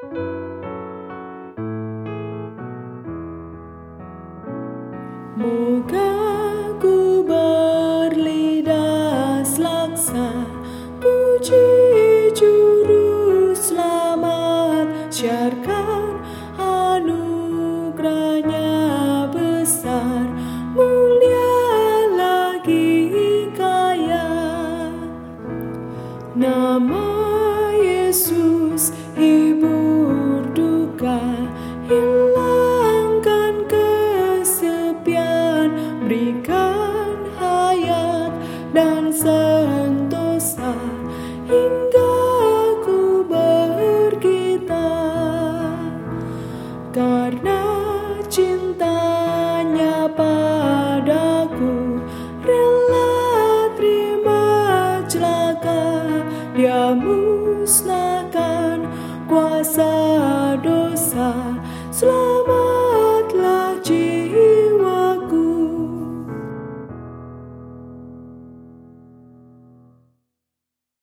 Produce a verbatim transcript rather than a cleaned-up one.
Moga ku berlidah selaksa, puji Juru Selamat, syiarkan anugerahnya besar, mulia lagi kaya. Nama Yesus hibur duka, hilangkan kesepian, berikan hayat dan sentosa hingga ku bergitar. Karena cintanya padaku, rela terima celaka, Dia musnahkan kuasa dosa selama